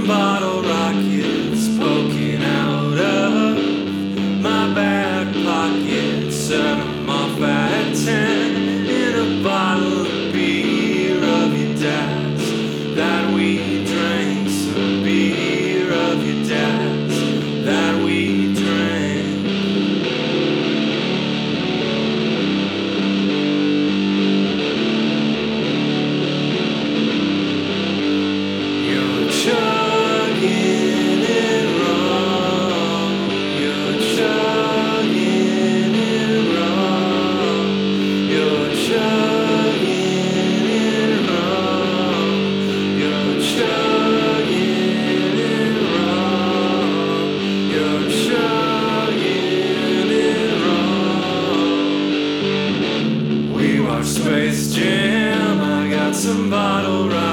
bottle rockets poking out of my back pocket. Set 'em off at 10 in a bottle of beer of your dad's that we drank. Some beer of your dad's that we drank. You're chugging it wrong. You're chugging it wrong. You're chugging it wrong. You're chugging it wrong. You're chugging it wrong. We watched Space Jam. I got some bottle rockets